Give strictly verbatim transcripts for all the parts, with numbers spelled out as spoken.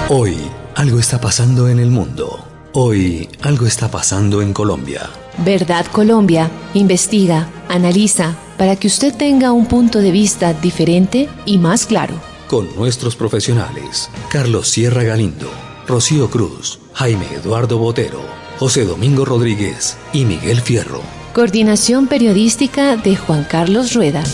Hoy algo está pasando en el mundo. Hoy algo está pasando en Colombia. Verdad Colombia investiga, analiza, para que usted tenga un punto de vista diferente y más claro. Con nuestros profesionales, Carlos Sierra Galindo, Rocío Cruz, Jaime Eduardo Botero, José Domingo Rodríguez y Miguel Fierro. Coordinación periodística de Juan Carlos Rueda.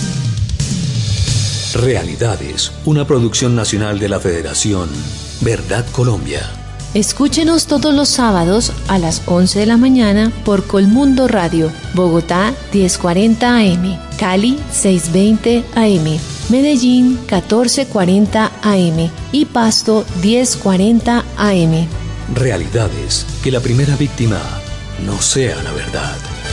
Realidades, una producción nacional de la Federación Verdad Colombia. Escúchenos todos los sábados a las once de la mañana por Colmundo Radio, Bogotá diez cuarenta A M, Cali seiscientos veinte A M, Medellín catorce cuarenta A M y Pasto diez cuarenta A M. Realidades, que la primera víctima no sea la verdad.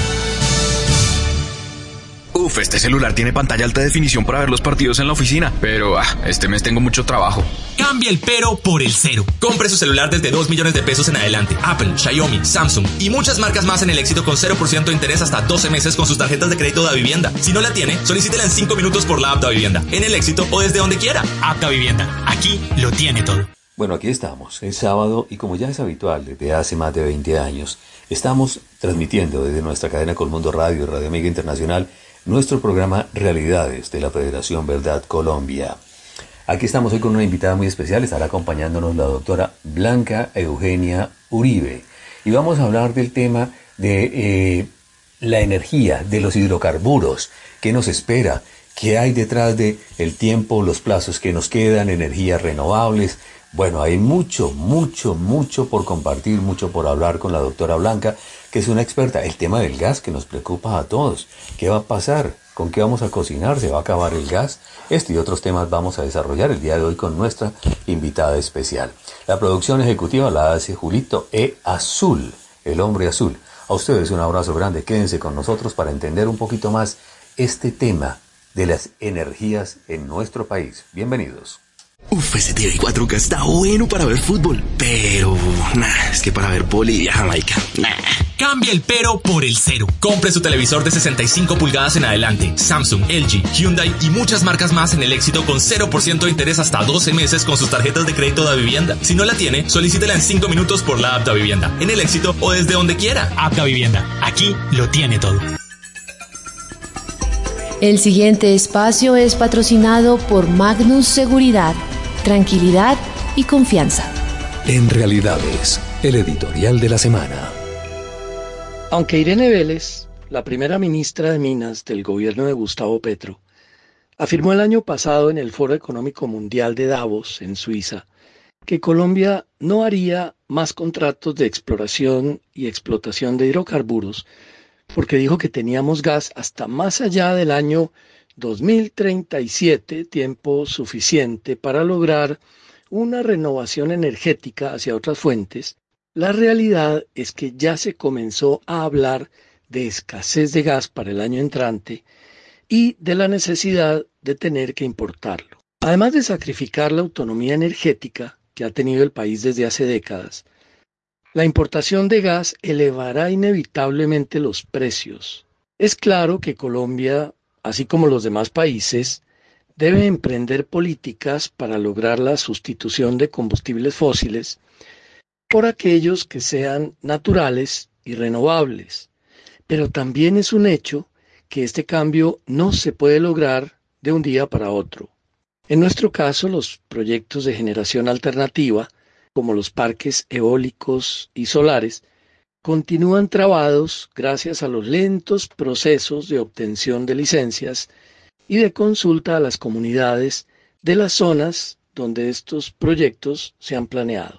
Uf, este celular tiene pantalla alta definición para ver los partidos en la oficina, pero ah, este mes tengo mucho trabajo. Cambia el pero por el cero. Compre su celular desde dos millones de pesos en adelante. Apple, Xiaomi, Samsung y muchas marcas más en el Éxito con cero por ciento de interés hasta doce meses con sus tarjetas de crédito Davivienda. Si no la tiene, solicítela en cinco minutos por la app Davivienda, en el Éxito o desde donde quiera. App Davivienda. Aquí lo tiene todo. Bueno, aquí estamos, es sábado y como ya es habitual desde hace más de veinte años, estamos transmitiendo desde nuestra cadena Colmundo Radio y Radio Amiga Internacional nuestro programa Realidades de la Federación Verdad Colombia. Aquí estamos hoy con una invitada muy especial, estará acompañándonos la doctora Blanca Eugenia Uribe. Y vamos a hablar del tema de eh, la energía, de los hidrocarburos, qué nos espera, qué hay detrás de el tiempo, los plazos que nos quedan, energías renovables. Bueno, hay mucho, mucho, mucho por compartir, mucho por hablar con la doctora Blanca, que es una experta. El tema del gas que nos preocupa a todos. ¿Qué va a pasar? ¿Con qué vamos a cocinar? ¿Se va a acabar el gas? Este y otros temas vamos a desarrollar el día de hoy con nuestra invitada especial. La producción ejecutiva la hace Julito E. Azul, el hombre azul. A ustedes un abrazo grande. Quédense con nosotros para entender un poquito más este tema de las energías en nuestro país. Bienvenidos. Uf, ese T V cuatro K está bueno para ver fútbol, pero nah, es que para ver Bolivia, Jamaica, nah. Cambia el pero por el cero. Compre su televisor de sesenta y cinco pulgadas en adelante. Samsung, L G, Hyundai y muchas marcas más en el Éxito con cero por ciento de interés hasta doce meses con sus tarjetas de crédito Davivienda. Si no la tiene, solicítela en cinco minutos por la app Davivienda, en el Éxito o desde donde quiera. App Davivienda. Aquí lo tiene todo. El siguiente espacio es patrocinado por Magnus Seguridad, tranquilidad y confianza. En Realidades, el editorial de la semana. Aunque Irene Vélez, la primera ministra de Minas del gobierno de Gustavo Petro, afirmó el año pasado en el Foro Económico Mundial de Davos, en Suiza, que Colombia no haría más contratos de exploración y explotación de hidrocarburos, porque dijo que teníamos gas hasta más allá del año dos mil treinta y siete, tiempo suficiente para lograr una renovación energética hacia otras fuentes. La realidad es que ya se comenzó a hablar de escasez de gas para el año entrante y de la necesidad de tener que importarlo. Además de sacrificar la autonomía energética que ha tenido el país desde hace décadas, la importación de gas elevará inevitablemente los precios. Es claro que Colombia, así como los demás países, debe emprender políticas para lograr la sustitución de combustibles fósiles por aquellos que sean naturales y renovables. Pero también es un hecho que este cambio no se puede lograr de un día para otro. En nuestro caso, los proyectos de generación alternativa, como los parques eólicos y solares, continúan trabados gracias a los lentos procesos de obtención de licencias y de consulta a las comunidades de las zonas donde estos proyectos se han planeado.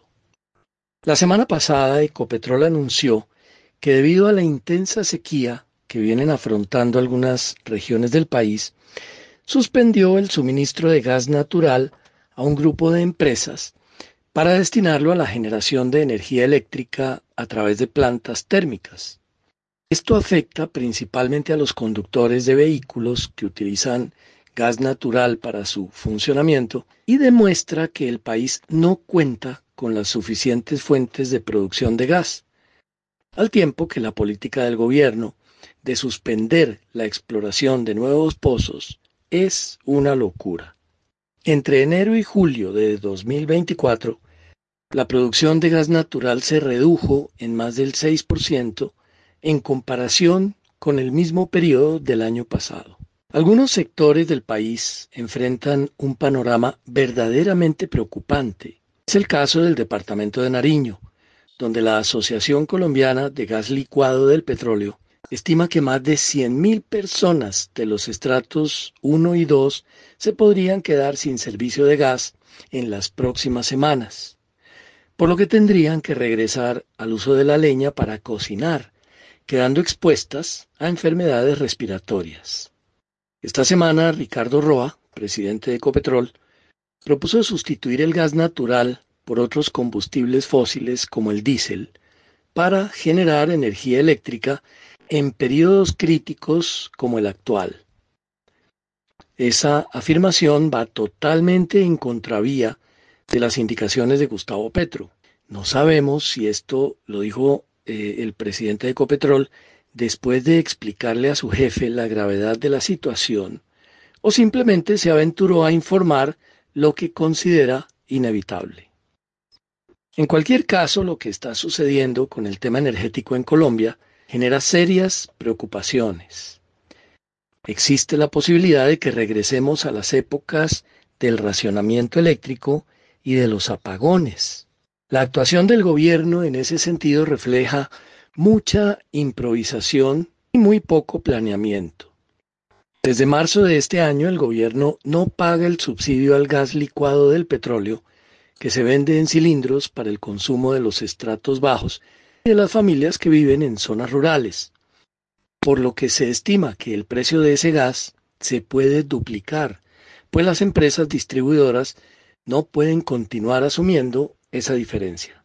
La semana pasada, Ecopetrol anunció que debido a la intensa sequía que vienen afrontando algunas regiones del país, suspendió el suministro de gas natural a un grupo de empresas para destinarlo a la generación de energía eléctrica a través de plantas térmicas. Esto afecta principalmente a los conductores de vehículos que utilizan gas natural para su funcionamiento y demuestra que el país no cuenta con las suficientes fuentes de producción de gas, al tiempo que la política del gobierno de suspender la exploración de nuevos pozos es una locura. Entre enero y julio de dos mil veinticuatro, La producción de gas natural se redujo en más del seis por ciento en comparación con el mismo periodo del año pasado. Algunos sectores del país enfrentan un panorama verdaderamente preocupante. Es el caso del departamento de Nariño, donde la Asociación Colombiana de Gas Licuado del Petróleo estima que más de cien mil personas de los estratos uno y dos se podrían quedar sin servicio de gas en las próximas semanas, por lo que tendrían que regresar al uso de la leña para cocinar, quedando expuestas a enfermedades respiratorias. Esta semana, Ricardo Roa, presidente de Ecopetrol, propuso sustituir el gas natural por otros combustibles fósiles como el diésel para generar energía eléctrica en periodos críticos como el actual. Esa afirmación va totalmente en contravía de las indicaciones de Gustavo Petro. No sabemos si esto lo dijo eh, el presidente de Ecopetrol después de explicarle a su jefe la gravedad de la situación, o simplemente se aventuró a informar lo que considera inevitable. En cualquier caso, lo que está sucediendo con el tema energético en Colombia genera serias preocupaciones. Existe la posibilidad de que regresemos a las épocas del racionamiento eléctrico y de los apagones. La actuación del gobierno en ese sentido refleja mucha improvisación y muy poco planeamiento. Desde marzo de este año, el gobierno no paga el subsidio al gas licuado del petróleo que se vende en cilindros para el consumo de los estratos bajos y de las familias que viven en zonas rurales, por lo que se estima que el precio de ese gas se puede duplicar, pues las empresas distribuidoras no pueden continuar asumiendo esa diferencia.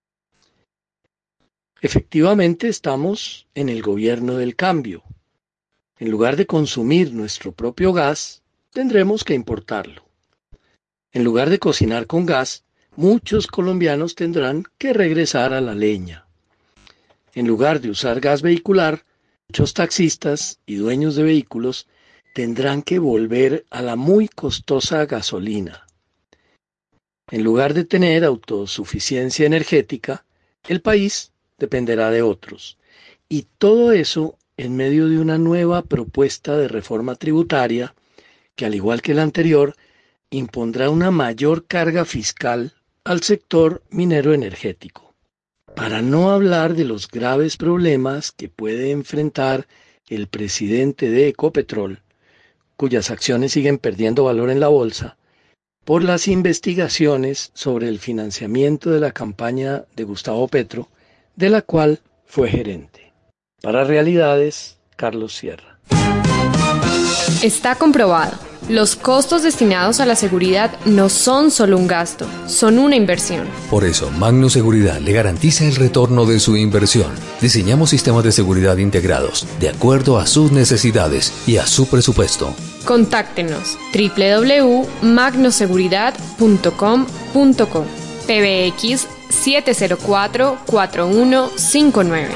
Efectivamente, estamos en el gobierno del cambio. En lugar de consumir nuestro propio gas, tendremos que importarlo. En lugar de cocinar con gas, muchos colombianos tendrán que regresar a la leña. En lugar de usar gas vehicular, muchos taxistas y dueños de vehículos tendrán que volver a la muy costosa gasolina. En lugar de tener autosuficiencia energética, el país dependerá de otros. Y todo eso en medio de una nueva propuesta de reforma tributaria que, al igual que la anterior, impondrá una mayor carga fiscal al sector minero energético. Para no hablar de los graves problemas que puede enfrentar el presidente de Ecopetrol, cuyas acciones siguen perdiendo valor en la bolsa, por las investigaciones sobre el financiamiento de la campaña de Gustavo Petro, de la cual fue gerente. Para Realidades, Carlos Sierra. Está comprobado. Los costos destinados a la seguridad no son solo un gasto, son una inversión. Por eso, Magno Seguridad le garantiza el retorno de su inversión. Diseñamos sistemas de seguridad integrados, de acuerdo a sus necesidades y a su presupuesto. Contáctenos doble u doble u doble u punto magno seguridad punto com punto co, P B X siete cero cuatro, cuatro uno cinco nueve.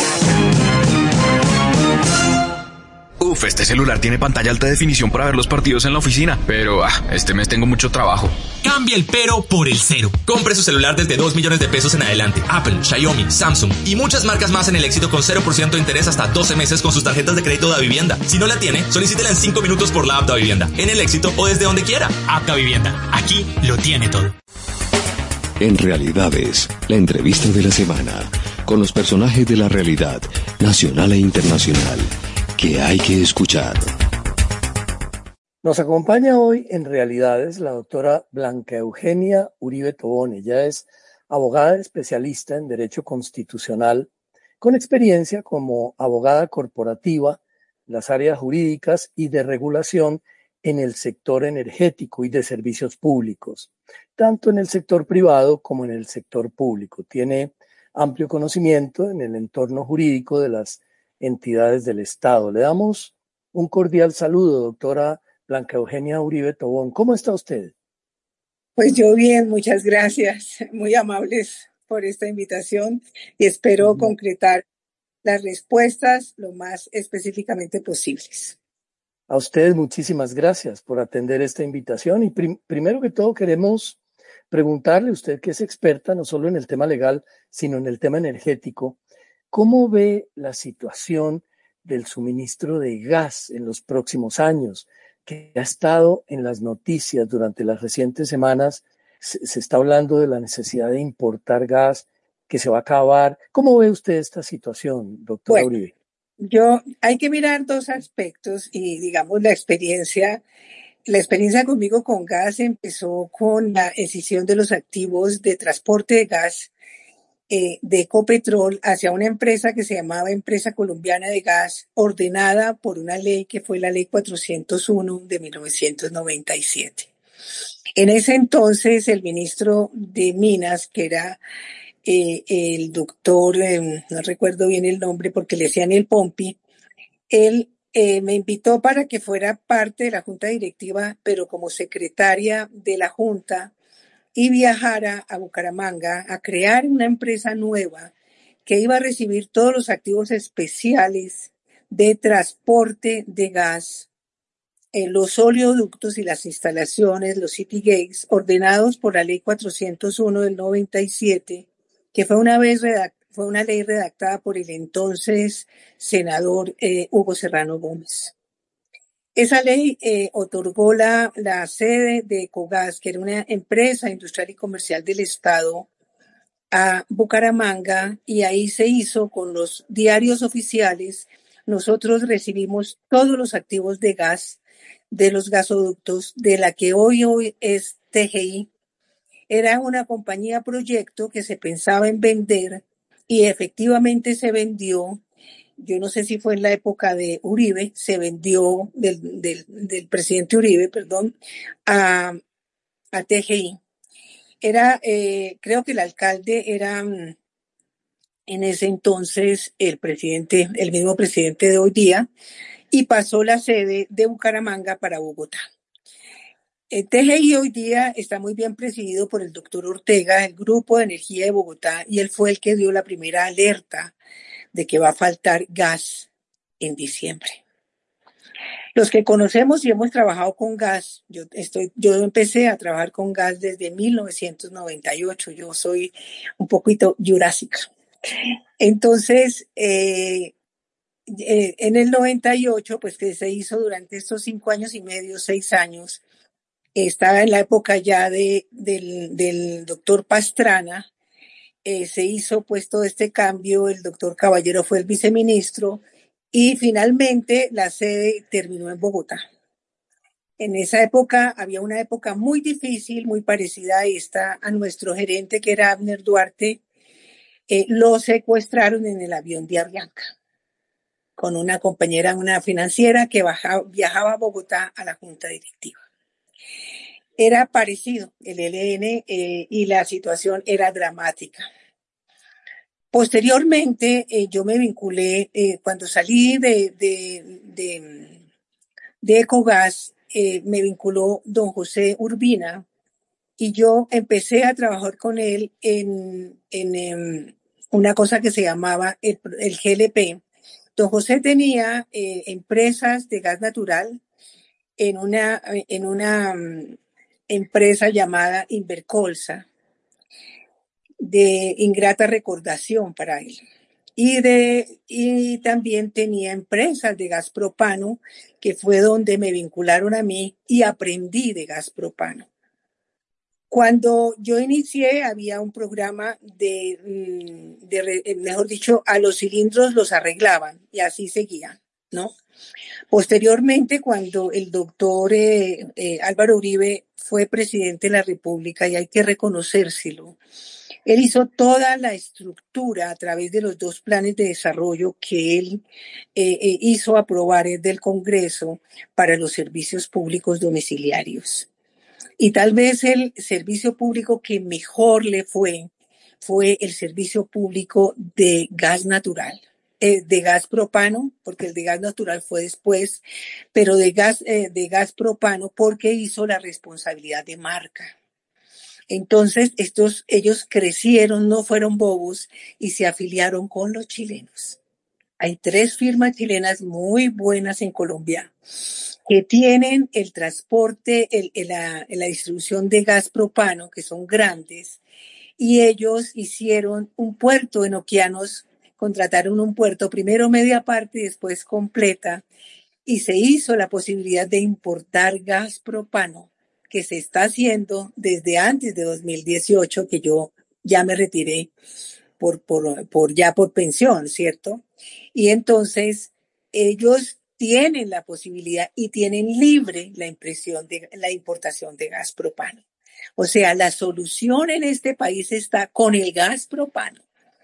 Uf, este celular tiene pantalla alta definición para ver los partidos en la oficina, pero ah, este mes tengo mucho trabajo. Cambia el pero por el cero. Compre su celular desde dos millones de pesos en adelante. Apple, Xiaomi, Samsung y muchas marcas más en el Éxito con cero por ciento de interés hasta doce meses con sus tarjetas de crédito de Vivienda. Si no la tiene, solicítela en cinco minutos por la app de Vivienda, en el Éxito o desde donde quiera. App de Vivienda. Aquí lo tiene todo. En Realidades, la entrevista de la semana, con los personajes de la realidad, nacional e internacional, que hay que escuchar. Nos acompaña hoy en Realidades la doctora Blanca Eugenia Uribe Tobón. Ella es abogada especialista en Derecho Constitucional, con experiencia como abogada corporativa en las áreas jurídicas y de regulación en el sector energético y de servicios públicos, tanto en el sector privado como en el sector público. Tiene amplio conocimiento en el entorno jurídico de las entidades del Estado. Le damos un cordial saludo, doctora Blanca Eugenia Uribe Tobón. ¿Cómo está usted? Pues yo bien, muchas gracias. Muy amables por esta invitación y espero uh-huh. concretar las respuestas lo más específicamente posibles. A ustedes muchísimas gracias por atender esta invitación y prim- primero que todo queremos preguntarle, usted que es experta no solo en el tema legal, sino en el tema energético, ¿cómo ve la situación del suministro de gas en los próximos años, que ha estado en las noticias durante las recientes semanas? Se, se está hablando de la necesidad de importar gas, que se va a acabar. ¿Cómo ve usted esta situación, doctora Bueno, Uribe? yo hay que mirar dos aspectos y digamos la experiencia. La experiencia conmigo con gas empezó con la escisión de los activos de transporte de gas eh, de Ecopetrol hacia una empresa que se llamaba Empresa Colombiana de Gas, ordenada por una ley que fue la Ley cuatrocientos uno de mil novecientos noventa y siete. En ese entonces, el ministro de Minas, que era eh, el doctor, eh, no recuerdo bien el nombre porque le decían el Pompi, él eh, me invitó para que fuera parte de la junta directiva, pero como secretaria de la junta, y viajara a Bucaramanga a crear una empresa nueva que iba a recibir todos los activos especiales de transporte de gas, eh, los oleoductos y las instalaciones, los city gates, ordenados por la ley cuatrocientos uno del noventa y siete, que fue una vez redact- fue una ley redactada por el entonces senador eh, Hugo Serrano Gómez. Esa ley eh, otorgó la, la sede de Ecogas, que era una empresa industrial y comercial del Estado, a Bucaramanga, y ahí se hizo con los diarios oficiales. Nosotros recibimos todos los activos de gas de los gasoductos de la que hoy, hoy es T G I. Era una compañía proyecto que se pensaba en vender y efectivamente se vendió. Yo no sé si fue en la época de Uribe, se vendió del, del, del presidente Uribe, perdón, a, a T G I. Era, eh, creo que el alcalde era mm, en ese entonces el presidente, el mismo presidente de hoy día, y pasó la sede de Bucaramanga para Bogotá. El T G I hoy día está muy bien presidido por el doctor Ortega, el Grupo de Energía de Bogotá, y él fue el que dio la primera alerta de que va a faltar gas en diciembre. Los que conocemos y hemos trabajado con gas, yo estoy, yo empecé a trabajar con gas desde mil novecientos noventa y ocho, yo soy un poquito jurásica. Entonces, eh, eh, en el noventa y ocho, pues que se hizo durante estos cinco años y medio, seis años, estaba en la época ya de, del, del doctor Pastrana, eh, se hizo pues todo este cambio, el doctor Caballero fue el viceministro y finalmente la sede terminó en Bogotá. En esa época había una época muy difícil, muy parecida a esta, a nuestro gerente que era Abner Duarte, eh, lo secuestraron en el avión de Avianca con una compañera, una financiera que baja, viajaba a Bogotá a la junta directiva. Era parecido el E L N eh, y la situación era dramática. Posteriormente, eh, yo me vinculé, eh, cuando salí de, de, de, de Ecogas, eh, me vinculó don José Urbina y yo empecé a trabajar con él en, en, en una cosa que se llamaba el, el G L P. Don José tenía eh, empresas de gas natural en una, en una um, empresa llamada Invercolsa, de ingrata recordación para él. Y, de, y también tenía empresas de gas propano, que fue donde me vincularon a mí y aprendí de gas propano. Cuando yo inicié había un programa de, de, mejor dicho, a los cilindros los arreglaban y así seguían, ¿no? Posteriormente, cuando el doctor eh, eh, Álvaro Uribe fue presidente de la República, y hay que reconocérselo, él hizo toda la estructura a través de los dos planes de desarrollo que él eh, eh, hizo aprobar del Congreso para los servicios públicos domiciliarios. Y tal vez el servicio público que mejor le fue, fue el servicio público de gas natural, eh, de gas propano, porque el de gas natural fue después, pero de gas, eh, de gas propano porque hizo la responsabilidad de marca. Entonces, estos, ellos crecieron, no fueron bobos y se afiliaron con los chilenos. Hay tres firmas chilenas muy buenas en Colombia que tienen el transporte, el, el, la, la distribución de gas propano, que son grandes, y ellos hicieron un puerto en Okeanos, contrataron un puerto, primero media parte y después completa, y se hizo la posibilidad de importar gas propano, que se está haciendo desde antes de dos mil dieciocho, que yo ya me retiré por, por, por ya por pensión, ¿cierto? Y entonces ellos tienen la posibilidad y tienen libre la impresión de la importación de gas propano. O sea, la solución en este país está con el gas propano.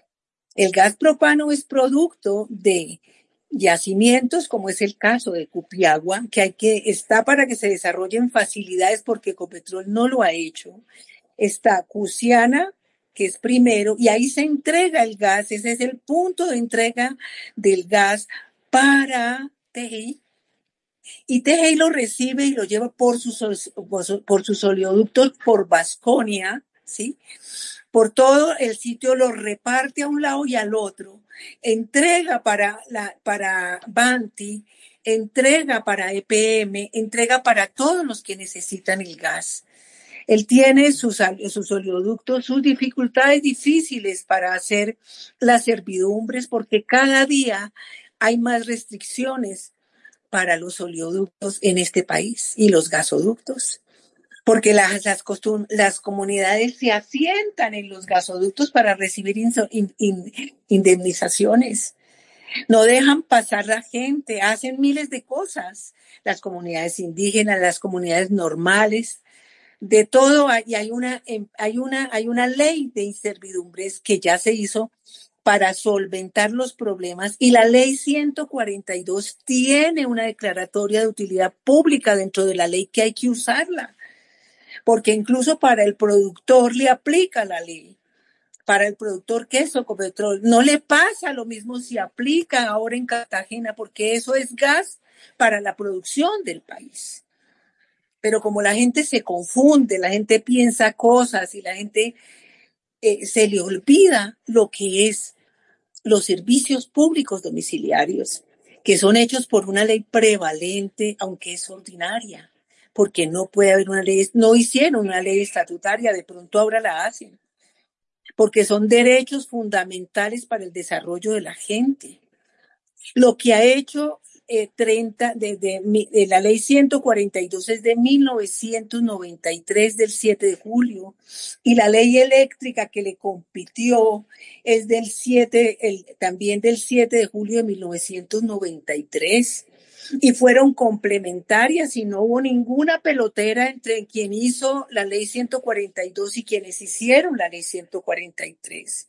El gas propano es producto de yacimientos, como es el caso de Cupiagua, que hay que, está para que se desarrollen facilidades porque Ecopetrol no lo ha hecho. Está Cusiana, que es primero, y ahí se entrega el gas, ese es el punto de entrega del gas para Tejei, y Tejei lo recibe y lo lleva por sus, por sus oleoductos por Vasconia, ¿sí? Por todo el sitio, lo reparte a un lado y al otro, entrega para, la, para Banti, entrega para E P M, entrega para todos los que necesitan el gas. Él tiene sus, sus oleoductos, sus dificultades difíciles para hacer las servidumbres, porque cada día hay más restricciones para los oleoductos en este país y los gasoductos. Porque las, las, costum- las comunidades se asientan en los gasoductos para recibir in- in- indemnizaciones. No dejan pasar la gente, hacen miles de cosas. Las comunidades indígenas, las comunidades normales, de todo hay, hay una, hay una, hay una ley de inservidumbres que ya se hizo para solventar los problemas, y la ley ciento cuarenta y dos tiene una declaratoria de utilidad pública dentro de la ley que hay que usarla. Porque incluso para el productor le aplica la ley. Para el productor que es Ecopetrol no le pasa lo mismo si aplica ahora en Cartagena, porque eso es gas para la producción del país. Pero como la gente se confunde, la gente piensa cosas y la gente eh, se le olvida lo que es los servicios públicos domiciliarios, que son hechos por una ley prevalente, aunque es ordinaria. Porque no puede haber una ley, no hicieron una ley estatutaria, de pronto ahora la hacen, porque son derechos fundamentales para el desarrollo de la gente. Lo que ha hecho eh, treinta, de, de, de la ley ciento cuarenta y dos es de mil novecientos noventa y tres, del siete de julio, y la ley eléctrica que le compitió es del siete, el, también del siete de julio de mil novecientos noventa y tres. Y fueron complementarias y no hubo ninguna pelotera entre quien hizo la ley ciento cuarenta y dos y quienes hicieron la ley ciento cuarenta y tres.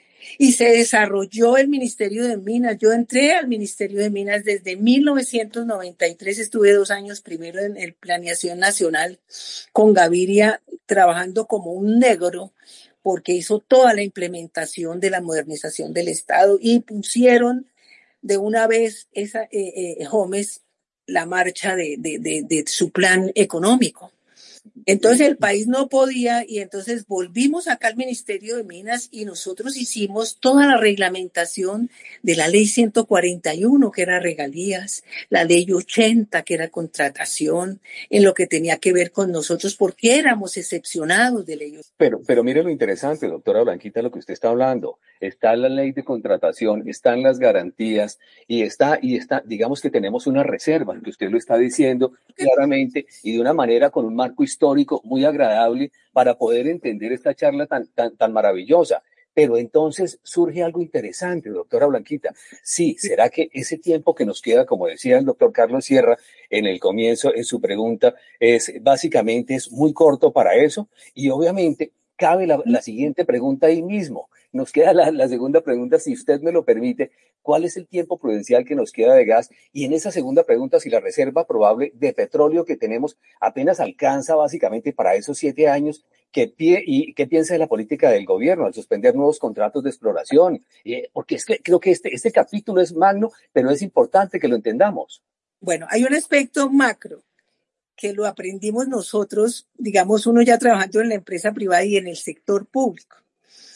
Y se desarrolló el Ministerio de Minas. Yo entré al Ministerio de Minas desde mil novecientos noventa y tres, estuve dos años primero en el Planeación Nacional con Gaviria trabajando como un negro, porque hizo toda la implementación de la modernización del Estado y pusieron de una vez esa eh, eh, Gómez la marcha de, de, de, de su plan económico. Entonces el país no podía, y entonces volvimos acá al Ministerio de Minas y nosotros hicimos toda la reglamentación de la ley ciento cuarenta y uno, que era regalías, la ley ochenta, que era contratación, en lo que tenía que ver con nosotros porque éramos excepcionados de ley. Pero, pero mire lo interesante, doctora Blanquita, lo que usted está hablando. Está la ley de contratación, están las garantías y está, y está, digamos que tenemos una reserva, que usted lo está diciendo claramente y de una manera con un marco histórico muy agradable para poder entender esta charla tan, tan, tan maravillosa. Pero entonces surge algo interesante, doctora Blanquita. Sí, ¿será que ese tiempo que nos queda, como decía el doctor Carlos Sierra en el comienzo, en su pregunta, es básicamente es muy corto para eso? Y obviamente cabe la, la siguiente pregunta ahí mismo. Nos queda la, la segunda pregunta, si usted me lo permite, ¿cuál es el tiempo prudencial que nos queda de gas? Y en esa segunda pregunta, si la reserva probable de petróleo que tenemos apenas alcanza básicamente para esos siete años, ¿qué, pie, y, ¿qué piensa de la política del gobierno al suspender nuevos contratos de exploración? Eh, porque es que creo que este, este capítulo es magno, pero es importante que lo entendamos. Bueno, hay un aspecto macro que lo aprendimos nosotros, digamos, uno ya trabajando en la empresa privada y en el sector público.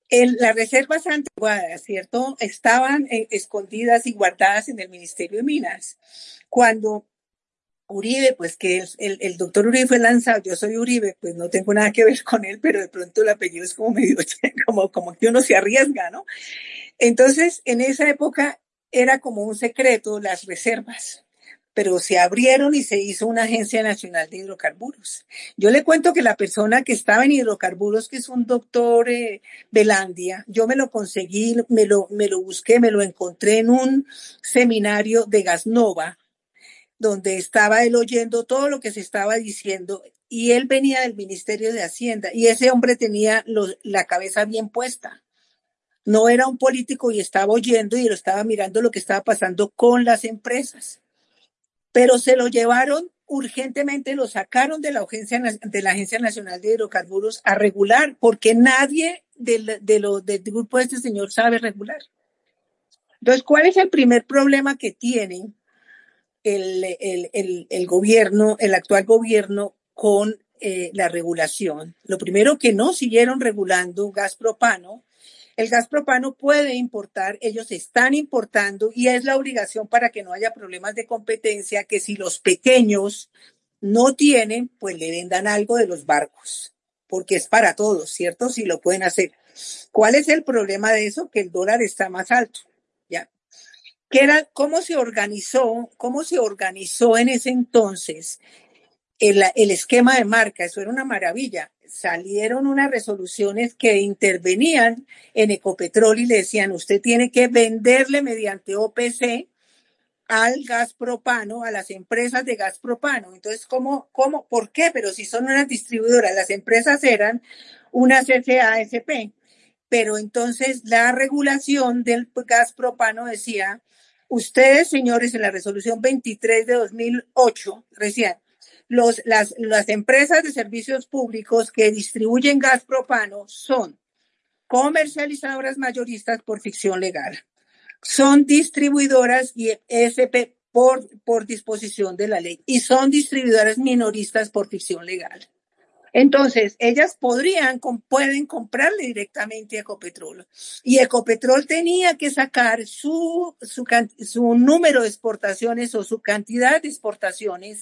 El, las reservas antiguadas, ¿cierto? Estaban eh, escondidas y guardadas en el Ministerio de Minas. Cuando Uribe, pues que el, el, el doctor Uribe fue lanzado, yo soy Uribe, pues no tengo nada que ver con él, pero de pronto el apellido es como medio, como, como que uno se arriesga, ¿no? Entonces, en esa época era como un secreto las reservas, pero se abrieron y se hizo una Agencia Nacional de Hidrocarburos. Yo le cuento que la persona que estaba en hidrocarburos, que es un doctor eh, Belandia, yo me lo conseguí, me lo, me lo busqué, me lo encontré en un seminario de Gasnova, donde estaba él oyendo todo lo que se estaba diciendo, y él venía del Ministerio de Hacienda, y ese hombre tenía los, la cabeza bien puesta. No era un político y estaba oyendo y lo estaba mirando lo que estaba pasando con las empresas. Pero se lo llevaron urgentemente, lo sacaron de la Agencia, de la Agencia Nacional de Hidrocarburos a regular, porque nadie del, de lo, del grupo de este señor sabe regular. Entonces, ¿cuál es el primer problema que tienen el, el, el, el gobierno, el actual gobierno con eh, la regulación? Lo primero, que no siguieron regulando gas propano. El gas propano puede importar, ellos están importando, y es la obligación para que no haya problemas de competencia, que si los pequeños no tienen, pues le vendan algo de los barcos, porque es para todos, ¿cierto? Si lo pueden hacer. ¿Cuál es el problema de eso? Que el dólar está más alto, ¿ya? ¿Qué era, cómo se organizó, cómo se organizó en ese entonces el, el esquema de marca? Eso era una maravilla. Salieron unas resoluciones que intervenían en Ecopetrol y le decían, usted tiene que venderle mediante O P C al gas propano, a las empresas de gas propano. Entonces, ¿cómo, cómo, por qué? Pero si son unas distribuidoras, las empresas eran unas S A S P. Pero entonces la regulación del gas propano decía, ustedes, señores, en la resolución veintitrés de dos mil ocho, decían, Los, las, las empresas de servicios públicos que distribuyen gas propano son comercializadoras mayoristas por ficción legal, son distribuidoras y S P por, por disposición de la ley, y son distribuidoras minoristas por ficción legal. Entonces, ellas podrían, pueden comprarle directamente a Ecopetrol, y Ecopetrol tenía que sacar su, su, su número de exportaciones o su cantidad de exportaciones.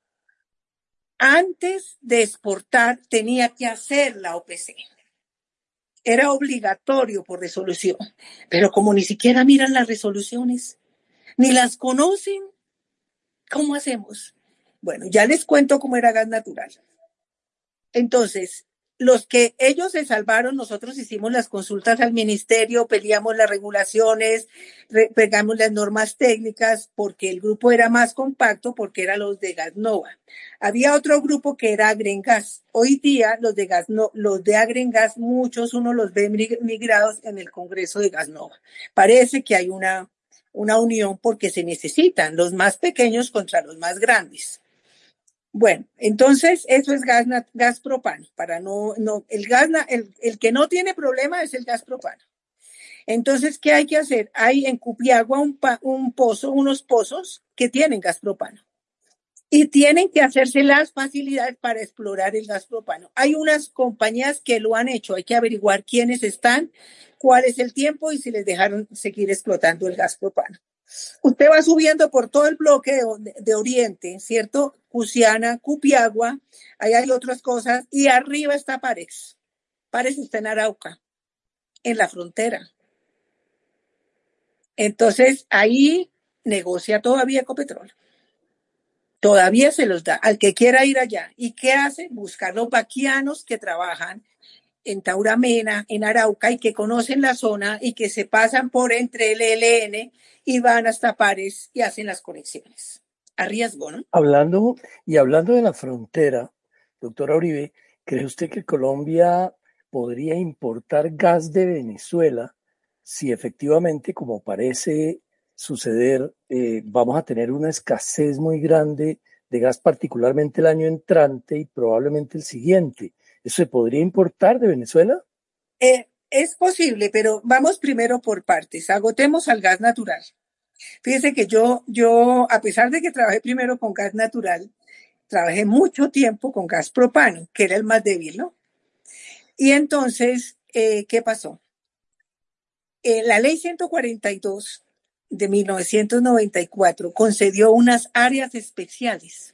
Antes de exportar tenía que hacer la O P C. Era obligatorio por resolución. Pero como ni siquiera miran las resoluciones, ni las conocen, ¿cómo hacemos? Bueno, ya les cuento cómo era gas natural. Entonces, los que ellos se salvaron, nosotros hicimos las consultas al ministerio, peleamos las regulaciones, pegamos las normas técnicas, porque el grupo era más compacto, porque eran los de Gasnova. Había otro grupo que era Agrengas. Hoy día los de Gasno, los de Agrengas, muchos uno los ve migrados en el Congreso de Gasnova. Parece que hay una, una unión porque se necesitan los más pequeños contra los más grandes. Bueno, entonces eso es gas, gas propano, para no, no, el gas, el, el que no tiene problema es el gas propano. Entonces, ¿qué hay que hacer? Hay en Cupiagua un, un pozo, unos pozos que tienen gas propano, y tienen que hacerse las facilidades para explorar el gas propano. Hay unas compañías que lo han hecho, hay que averiguar quiénes están, cuál es el tiempo y si les dejaron seguir explotando el gas propano. Usted va subiendo por todo el bloque de, de Oriente, ¿cierto? Cusiana, Cupiagua, ahí hay otras cosas, y arriba está Parex. Parex está en Arauca, en la frontera. Entonces, ahí negocia todavía Ecopetrol. Todavía se los da al que quiera ir allá. ¿Y qué hace? Buscar los vaquianos que trabajan en Tauramena, en Arauca, y que conocen la zona y que se pasan por entre el E L N y van hasta Pares y hacen las conexiones. A riesgo, ¿no? Hablando, y hablando de la frontera, doctora Uribe, ¿cree usted que Colombia podría importar gas de Venezuela si efectivamente, como parece suceder, eh, vamos a tener una escasez muy grande de gas, particularmente el año entrante y probablemente el siguiente? ¿Eso se podría importar de Venezuela? Eh, es posible, pero vamos primero por partes. Agotemos al gas natural. Fíjese que yo, yo, a pesar de que trabajé primero con gas natural, trabajé mucho tiempo con gas propano, que era el más débil, ¿no? Y entonces, eh, ¿qué pasó? Eh, la ley ciento cuarenta y dos de mil novecientos noventa y cuatro concedió unas áreas especiales.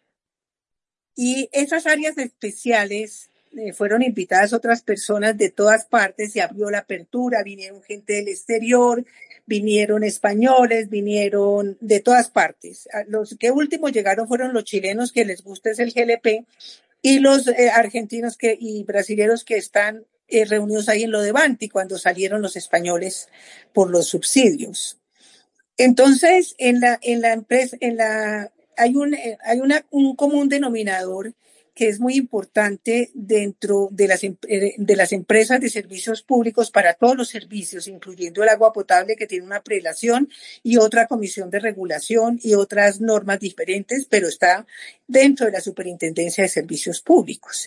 Y esas áreas especiales eh, fueron invitadas otras personas de todas partes, se abrió la apertura, vinieron gente del exterior, vinieron españoles, vinieron de todas partes. Los que últimos llegaron fueron los chilenos, que les gusta es el G L P, y los eh, argentinos que, y brasileños que están eh, reunidos ahí en Lo Devanti cuando salieron los españoles por los subsidios. Entonces, en la, en la empresa, en la, hay un, hay una, un común denominador que es muy importante dentro de las, de las empresas de servicios públicos para todos los servicios, incluyendo el agua potable, que tiene una prelación y otra comisión de regulación y otras normas diferentes, pero está dentro de la Superintendencia de Servicios Públicos.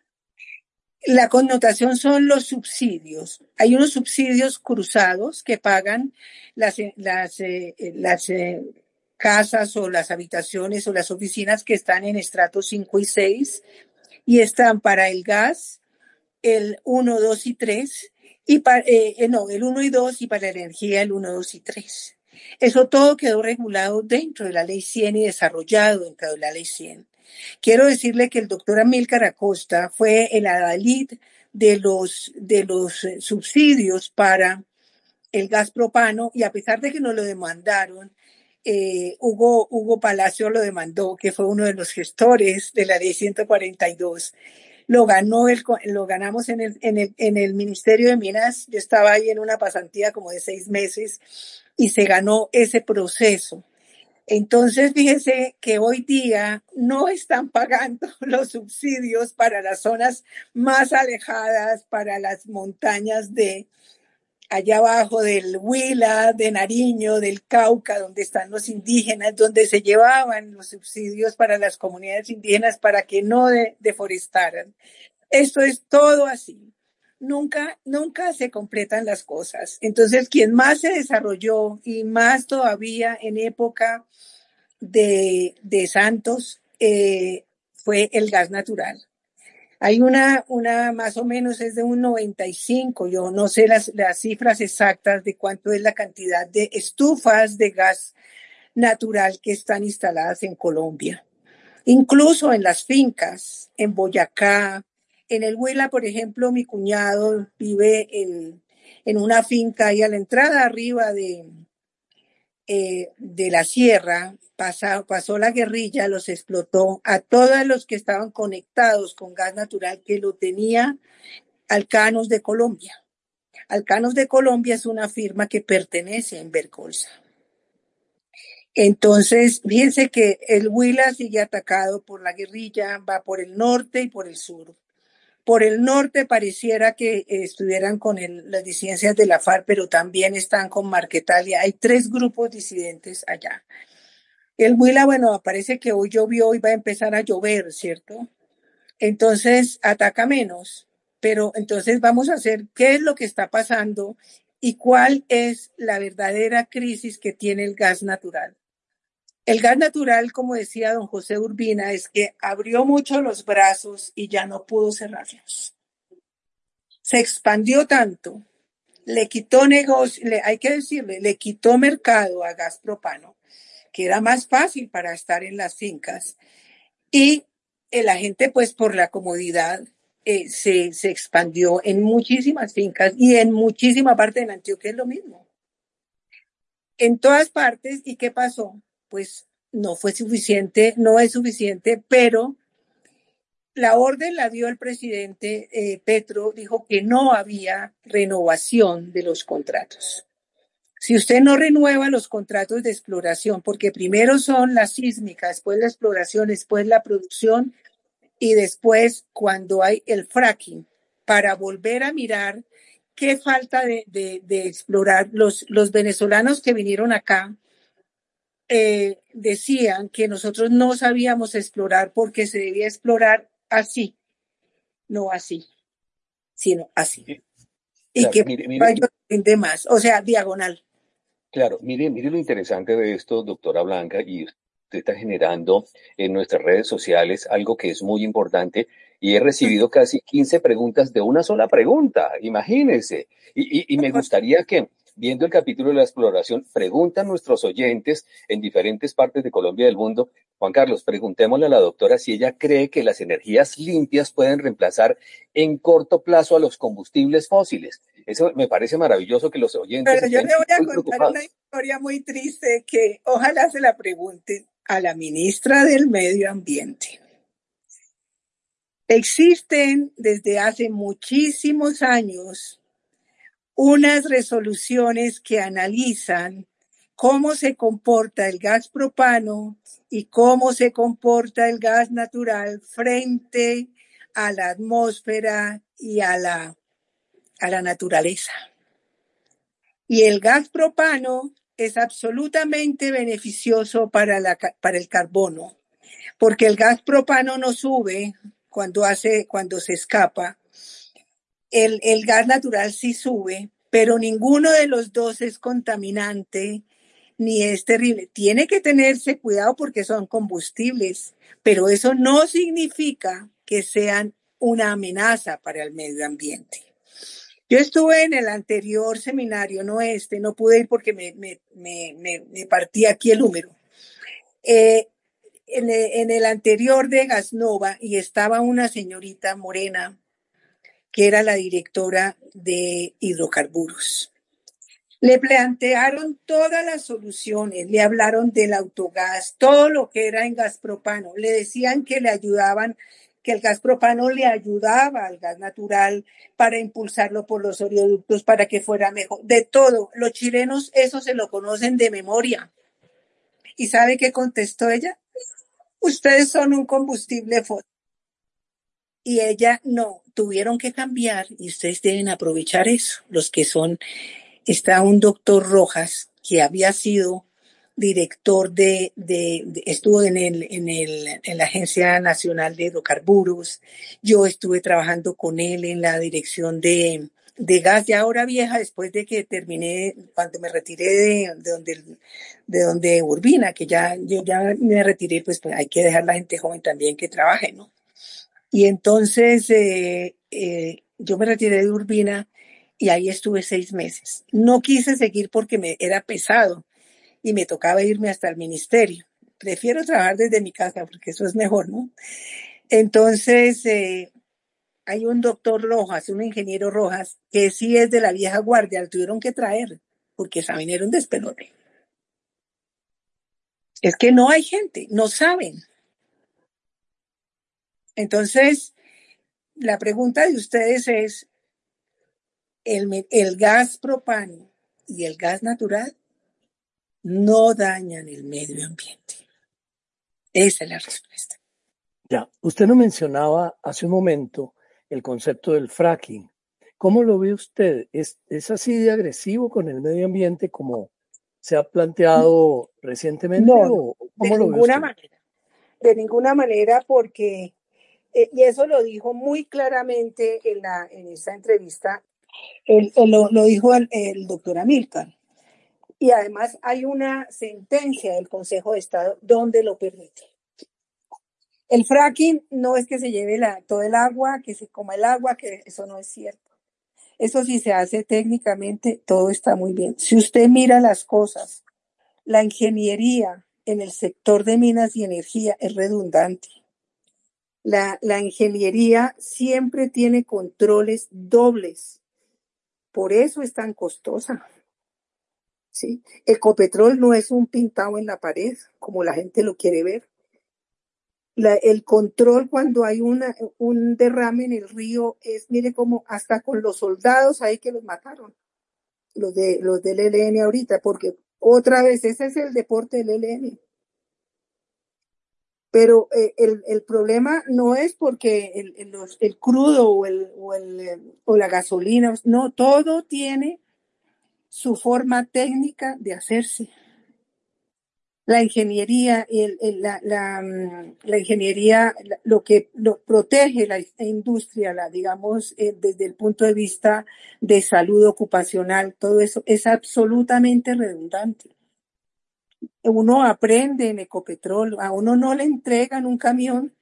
La connotación son los subsidios. Hay unos subsidios cruzados que pagan las, las, eh, las eh, casas o las habitaciones o las oficinas que están en estratos cinco y seis y están para el gas, el uno, dos y tres, y para, eh, no, el uno y dos y para la energía el uno, dos y tres. Eso todo quedó regulado dentro de la Ley cien y desarrollado dentro de la Ley cien. Quiero decirle que el doctor Amílcar Acosta fue el adalid de los, de los subsidios para el gas propano y a pesar de que nos lo demandaron, eh, Hugo, Hugo Palacio lo demandó, que fue uno de los gestores de la ley ciento cuarenta y dos. Lo ganó, el, lo ganamos en el, en el, en el Ministerio de Minas. Yo estaba ahí en una pasantía como de seis meses y se ganó ese proceso. Entonces, fíjese que hoy día no están pagando los subsidios para las zonas más alejadas, para las montañas de allá abajo del Huila, de Nariño, del Cauca, donde están los indígenas, donde se llevaban los subsidios para las comunidades indígenas para que no de, deforestaran. Esto es todo así. Nunca, nunca se completan las cosas. Entonces, quien más se desarrolló y más todavía en época de, de Santos eh, fue el gas natural. Hay una, una más o menos es de un noventa y cinco, yo no sé las, las cifras exactas de cuánto es la cantidad de estufas de gas natural que están instaladas en Colombia. Incluso en las fincas, en Boyacá, en el Huila, por ejemplo, mi cuñado vive en, en una finca ahí a la entrada arriba de, eh, de la sierra. Pasó, pasó la guerrilla, los explotó a todos los que estaban conectados con gas natural que lo tenía Alcanos de Colombia. Alcanos de Colombia es una firma que pertenece a Invercolsa. Entonces, fíjense que el Huila sigue atacado por la guerrilla, va por el norte y por el sur. Por el norte pareciera que eh, estuvieran con el, las disidencias de la FARC, pero también están con Marquetalia. Hay tres grupos disidentes allá. El Huila, bueno, parece que hoy llovió y va a empezar a llover, ¿cierto? Entonces ataca menos, pero entonces vamos a hacer qué es lo que está pasando y cuál es la verdadera crisis que tiene el gas natural. El gas natural, como decía don José Urbina, es que abrió mucho los brazos y ya no pudo cerrarlos. Se expandió tanto, le quitó negocio, le, hay que decirle, le quitó mercado a gas propano, que era más fácil para estar en las fincas. Y eh, la gente, pues por la comodidad, eh, se, se expandió en muchísimas fincas y en muchísima parte de Antioquia es lo mismo. En todas partes, ¿y qué pasó? Pues no fue suficiente, no es suficiente, pero la orden la dio el presidente eh, Petro, dijo que no había renovación de los contratos. Si usted no renueva los contratos de exploración, porque primero son las sísmicas, después la exploración, después la producción y después cuando hay el fracking, para volver a mirar qué falta de, de, de explorar. Los, los venezolanos que vinieron acá eh, decían que nosotros no sabíamos explorar porque se debía explorar así, no así, sino así. Claro, y que mire, mire, de más, o sea, diagonal. Claro, mire, mire lo interesante de esto, doctora Blanca, y usted está generando en nuestras redes sociales algo que es muy importante y he recibido casi quince preguntas de una sola pregunta, imagínense. Y, y, y me gustaría que, viendo el capítulo de la exploración, preguntan nuestros oyentes en diferentes partes de Colombia y del mundo. Juan Carlos, preguntémosle a la doctora si ella cree que las energías limpias pueden reemplazar en corto plazo a los combustibles fósiles. Eso me parece maravilloso que los oyentes Pero yo estén le voy a muy contar preocupados. una historia muy triste que ojalá se la pregunten a la ministra del Medio Ambiente. Existen desde hace muchísimos años unas resoluciones que analizan cómo se comporta el gas propano y cómo se comporta el gas natural frente a la atmósfera y a la, a la naturaleza. Y el gas propano es absolutamente beneficioso para, la, para el carbono, porque el gas propano no sube cuando, hace, cuando se escapa. El, el gas natural sí sube, pero ninguno de los dos es contaminante ni es terrible. Tiene que tenerse cuidado porque son combustibles, pero eso no significa que sean una amenaza para el medio ambiente. Yo estuve en el anterior seminario, no este, no pude ir porque me, me, me, me, me partí aquí el húmero. Eh, en, el, en el anterior de Gasnova, y estaba una señorita morena que era la directora de hidrocarburos. Le plantearon todas las soluciones, le hablaron del autogás, todo lo que era en gas propano. Le decían que le ayudaban, que el gas propano le ayudaba al gas natural para impulsarlo por los oleoductos para que fuera mejor. De todo, los chilenos eso se lo conocen de memoria. ¿Y sabe qué contestó ella? Ustedes son un combustible fósil. Y ella, no, tuvieron que cambiar y ustedes deben aprovechar eso. Los que son, está un doctor Rojas que había sido director de, de, de estuvo en el, en el, en la Agencia Nacional de Hidrocarburos. Yo estuve trabajando con él en la dirección de, de gas, ya ahora vieja, después de que terminé, cuando me retiré de, de donde, de donde Urbina, que ya, yo ya me retiré, pues, pues hay que dejar la gente joven también que trabaje, ¿no? Y entonces eh, eh, yo me retiré de Urbina y ahí estuve seis meses. No quise seguir porque me era pesado y me tocaba irme hasta el ministerio. Prefiero trabajar desde mi casa porque eso es mejor, ¿no? Entonces eh, hay un doctor Rojas, un ingeniero Rojas, que sí es de la vieja guardia, lo tuvieron que traer porque saben, era un despelote. Es que no hay gente, no saben. Entonces, la pregunta de ustedes es, el, el gas propano y el gas natural no dañan el medio ambiente. Esa es la respuesta. Ya, usted nos mencionaba hace un momento el concepto del fracking. ¿Cómo lo ve usted? ¿Es, es así de agresivo con el medio ambiente como se ha planteado recientemente? No, ¿O cómo de lo ve ninguna usted? manera. De ninguna manera porque, eh, y eso lo dijo muy claramente en, la, en esta entrevista, el, el, lo, lo dijo el, el doctor Amílcar. Y además hay una sentencia del Consejo de Estado donde lo permite. El fracking no es que se lleve la, todo el agua, que se coma el agua, que eso no es cierto. Eso sí se hace técnicamente, todo está muy bien. Si usted mira las cosas, la ingeniería en el sector de minas y energía es redundante. La, la ingeniería siempre tiene controles dobles. Por eso es tan costosa. ¿Sí? Ecopetrol no es un pintado en la pared, como la gente lo quiere ver. La, el control cuando hay una, un derrame en el río es, mire cómo hasta con los soldados ahí que los mataron, los de los del E L N ahorita, porque otra vez ese es el deporte del E L N. Pero eh, el, el problema no es porque el, el, los, el crudo o, el, o, el, o la gasolina, no, todo tiene su forma técnica de hacerse. La ingeniería, el, el, la, la, la ingeniería, lo que lo protege la industria, la, digamos, eh, desde el punto de vista de salud ocupacional, todo eso es absolutamente redundante. Uno aprende en Ecopetrol, a uno no le entregan un camión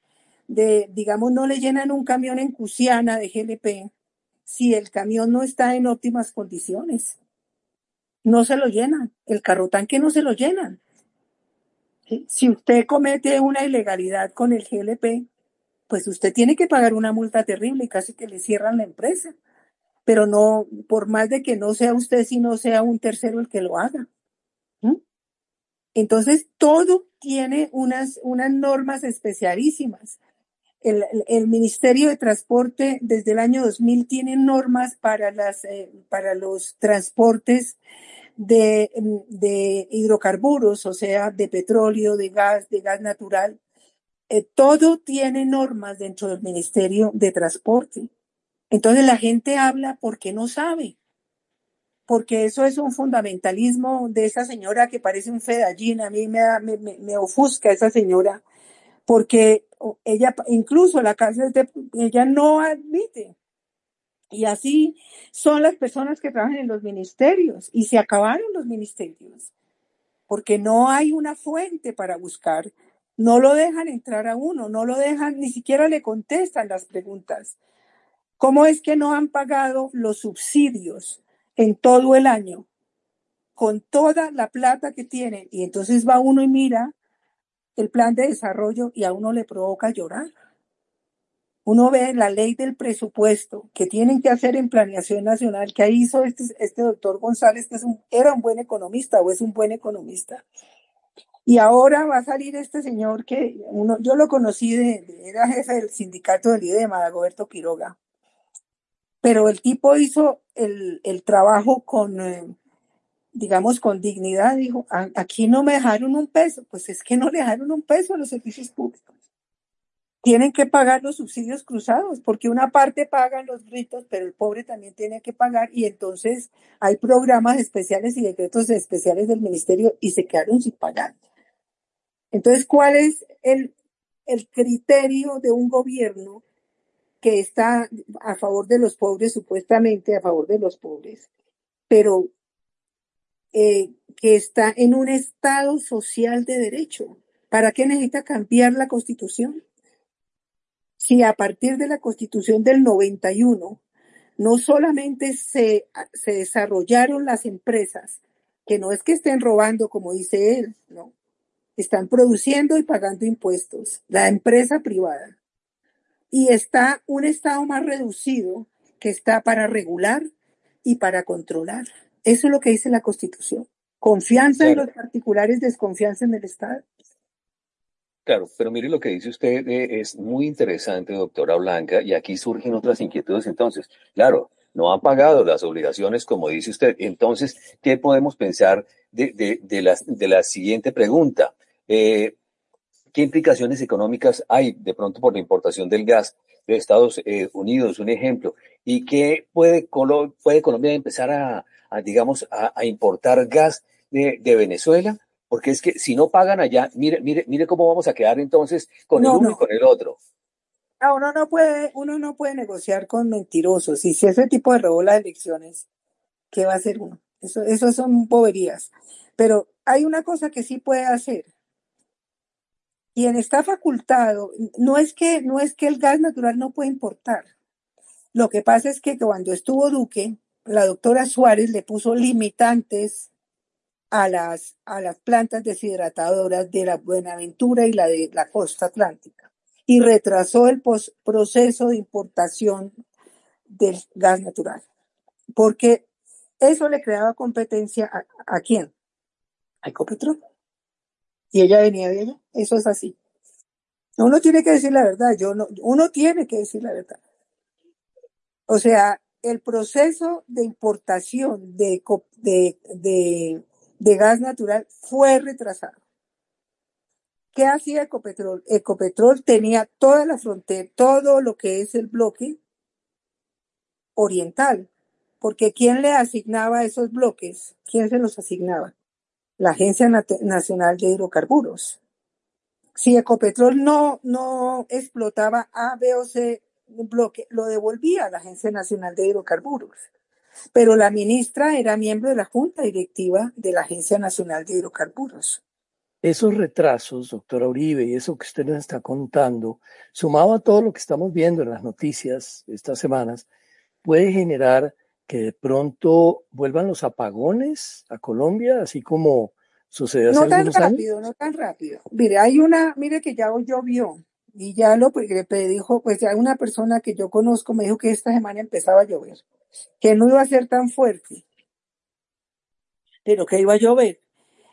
de, digamos, no le llenan un camión en Cusiana de G L P si el camión no está en óptimas condiciones. No se lo llenan, el carro tanque no se lo llenan. ¿Sí? Si usted comete una ilegalidad con el G L P, pues usted tiene que pagar una multa terrible y casi que le cierran la empresa. Pero no, por más de que no sea usted, sino sea un tercero el que lo haga. ¿Mm? Entonces, todo tiene unas, unas normas especialísimas. El, el, el Ministerio de Transporte desde el año dos mil tiene normas para, las, eh, para los transportes de, de hidrocarburos, o sea, de petróleo, de gas, de gas natural. Eh, todo tiene normas dentro del Ministerio de Transporte. Entonces la gente habla porque no sabe, porque eso es un fundamentalismo de esa señora que parece un fedallín. A mí me, me, me, me ofusca esa señora, porque ella, incluso la cárcel, de, ella no admite. Y así son las personas que trabajan en los ministerios, y se acabaron los ministerios, porque no hay una fuente para buscar, no lo dejan entrar a uno, no lo dejan, ni siquiera le contestan las preguntas. ¿Cómo es que no han pagado los subsidios en todo el año, con toda la plata que tienen? Y entonces va uno y mira el plan de desarrollo y a uno le provoca llorar. Uno ve la ley del presupuesto que tienen que hacer en planeación nacional, que ahí hizo este, este doctor González, que es un, era un buen economista o es un buen economista. Y ahora va a salir este señor que uno, yo lo conocí, de, de, era jefe del sindicato del IDEMA, Dagoberto Quiroga. Pero el tipo hizo el, el trabajo con, eh, digamos, con dignidad. Dijo, aquí no me dejaron un peso. Pues es que no le dejaron un peso a los servicios públicos. Tienen que pagar los subsidios cruzados, porque una parte pagan los ricos, pero el pobre también tiene que pagar, y entonces hay programas especiales y decretos especiales del ministerio y se quedaron sin pagar. Entonces, ¿cuál es el, el criterio de un gobierno que está a favor de los pobres, supuestamente a favor de los pobres, pero eh, que está en un Estado social de derecho? ¿Para qué necesita cambiar la Constitución? Si a partir de la Constitución del noventa y uno no solamente se, se desarrollaron las empresas, que no es que estén robando, como dice él, no, están produciendo y pagando impuestos, la empresa privada. Y está un Estado más reducido que está para regular y para controlar. Eso es lo que dice la Constitución. Confianza claro. en los particulares, desconfianza en el Estado. Claro, pero mire lo que dice usted, eh, es muy interesante, doctora Blanca, y aquí surgen otras inquietudes entonces. Claro, no han pagado las obligaciones, como dice usted. Entonces, ¿qué podemos pensar de, de, de, la, de la siguiente pregunta? Eh, ¿Qué implicaciones económicas hay de pronto por la importación del gas de Estados eh, Unidos, un ejemplo? ¿Y qué puede, puede Colombia empezar a, a digamos, a, a importar gas de, de Venezuela? Porque es que si no pagan allá, mire, mire, mire cómo vamos a quedar entonces con no, el uno no. y con el otro. Ah, uno no puede, uno no puede negociar con mentirosos. Y si ese tipo de robó las elecciones, ¿qué va a hacer uno? Eso, eso son boberías. Pero hay una cosa que sí puede hacer. Quien está facultado, no es que, no es que el gas natural no puede importar. Lo que pasa es que cuando estuvo Duque, la doctora Suárez le puso limitantes a las, a las plantas deshidratadoras de la Buenaventura y la de la costa atlántica, y retrasó el pos- proceso de importación del gas natural, porque eso le creaba competencia a, ¿a quién? A Ecopetrol. Y ella venía de ella. Eso es así. Uno tiene que decir la verdad. Yo no, uno tiene que decir la verdad. O sea, el proceso de importación de, de, de, de gas natural fue retrasado. ¿Qué hacía Ecopetrol? Ecopetrol tenía toda la frontera, todo lo que es el bloque oriental. Porque ¿quién le asignaba esos bloques? ¿Quién se los asignaba? La Agencia Nacional de Hidrocarburos. Si Ecopetrol no, no explotaba A, B o C bloque, lo devolvía a la Agencia Nacional de Hidrocarburos. Pero la ministra era miembro de la Junta Directiva de la Agencia Nacional de Hidrocarburos. Esos retrasos, doctora Uribe, y eso que usted nos está contando, sumado a todo lo que estamos viendo en las noticias estas semanas, puede generar que de pronto vuelvan los apagones a Colombia, así como sucedió hace No tan algunos años. rápido, no tan rápido. Mire, hay una, mire que ya hoy llovió y ya lo pre- predijo, pues ya una persona que yo conozco me dijo que esta semana empezaba a llover, que no iba a ser tan fuerte, pero que iba a llover.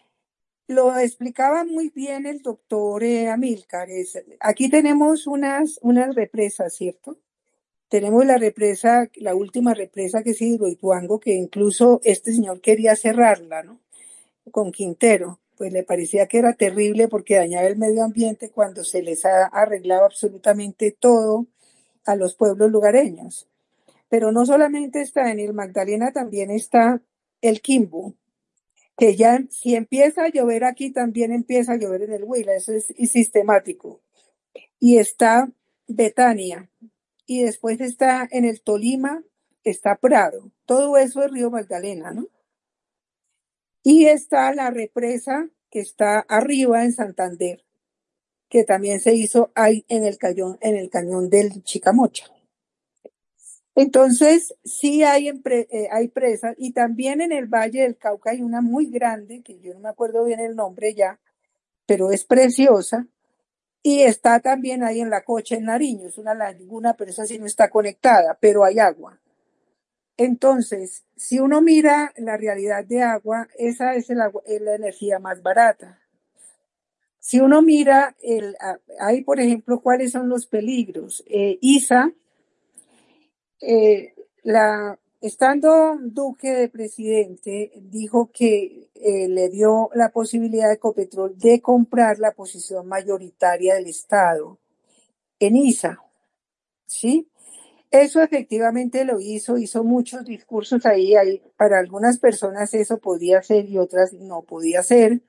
Lo explicaba muy bien el doctor eh, Amílcar. Es- aquí tenemos unas, unas represas, ¿cierto? Tenemos la represa, la última represa que es Hidroituango, que incluso este señor quería cerrarla, ¿no? Con Quintero, pues le parecía que era terrible porque dañaba el medio ambiente cuando se les ha arreglado absolutamente todo a los pueblos lugareños. Pero no solamente está en el Magdalena, también está el Quimbo, que ya si empieza a llover aquí, también empieza a llover en el Huila, eso es sistemático. Y está Betania, y después está en el Tolima, está Prado, todo eso es Río Magdalena, ¿no? Y está la represa que está arriba en Santander, que también se hizo ahí en el cañón, en el cañón del Chicamocha. Entonces, sí hay, empre- eh, hay presas, y también en el Valle del Cauca hay una muy grande, que yo no me acuerdo bien el nombre ya, pero es preciosa, y está también ahí en la Cocha, en Nariño, es una laguna, pero esa sí no está conectada, pero hay agua. Entonces, si uno mira la realidad de agua, esa es, el agua, es la energía más barata. Si uno mira, el, ahí por ejemplo, cuáles son los peligros. Eh, ISA, eh, la, estando Duque de presidente, dijo que eh, le dio la posibilidad a Ecopetrol de comprar la posición mayoritaria del Estado en ISA, ¿sí? Eso efectivamente lo hizo, hizo muchos discursos ahí, ahí, para algunas personas eso podía ser y otras no podía ser,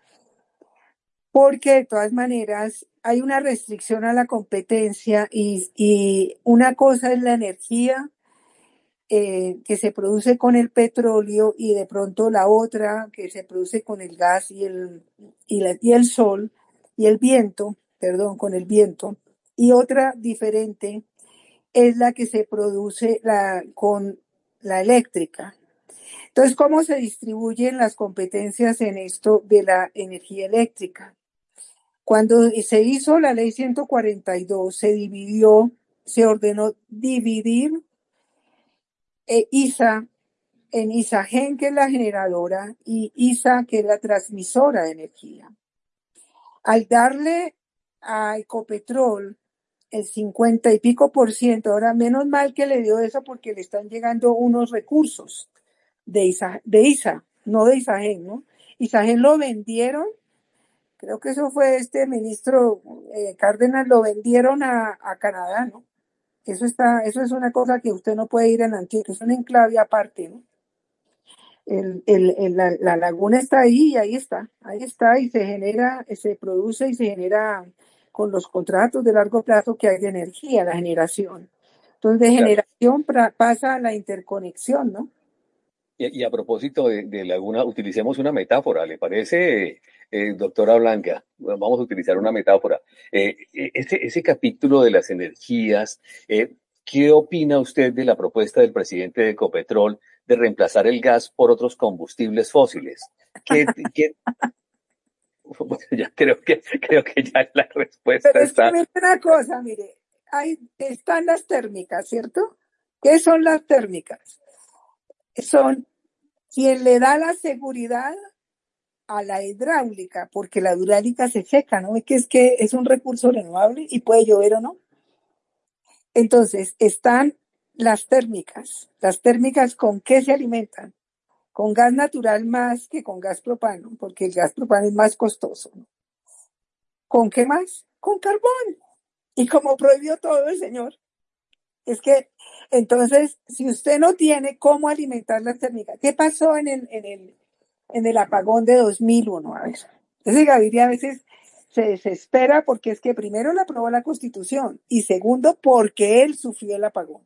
porque de todas maneras hay una restricción a la competencia y, y una cosa es la energía eh, que se produce con el petróleo y de pronto la otra que se produce con el gas y el, y, la, y el sol y el viento, perdón, con el viento, y otra diferente es la que se produce la, con la eléctrica. Entonces, ¿cómo se distribuyen las competencias en esto de la energía eléctrica? Cuando se hizo la ley ciento cuarenta y dos, se dividió, se ordenó dividir eh, ISA en ISAGEN, que es la generadora, y ISA, que es la transmisora de energía. Al darle a Ecopetrol el cincuenta y pico por ciento, ahora menos mal que le dio eso porque le están llegando unos recursos de ISA, de ISA, no de ISAGEN, ¿no? ISAGEN lo vendieron, creo que eso fue este ministro eh, Cárdenas, lo vendieron a, a Canadá, ¿no? Eso está, eso es una cosa que usted no puede ir en Antioquia, es un enclave aparte, ¿no? El, el, el, la, la laguna está ahí y ahí está, ahí está y se genera, se produce y se genera con los contratos de largo plazo que hay de energía, la generación. Entonces, de Claro. generación pra, pasa a la interconexión, ¿no? Y, y a propósito de, de laguna, utilicemos una metáfora, ¿le parece, eh, doctora Blanca? Bueno, vamos a utilizar una metáfora. Eh, ese, ese capítulo de las energías, eh, ¿qué opina usted de la propuesta del presidente de Ecopetrol de reemplazar el gas por otros combustibles fósiles? ¿Qué, qué? Bueno, ya creo que, creo que ya la respuesta Pero es que está. mire una cosa, mire, ahí están las térmicas, ¿cierto? ¿Qué son las térmicas? Son quien le da la seguridad a la hidráulica, porque la hidráulica se seca, ¿no? Es que es que es un recurso renovable y puede llover o no. Entonces, están las térmicas. Las térmicas, ¿con qué se alimentan? Con gas natural más que con gas propano, porque el gas propano es más costoso, ¿no? ¿Con qué más? Con carbón. Y como prohibió todo el señor, es que, entonces, si usted no tiene cómo alimentar las térmicas, ¿qué pasó en el, en el, en el apagón de dos mil uno? A ver, ese Gaviria a veces se desespera porque es que primero le aprobó la Constitución y segundo porque él sufrió el apagón.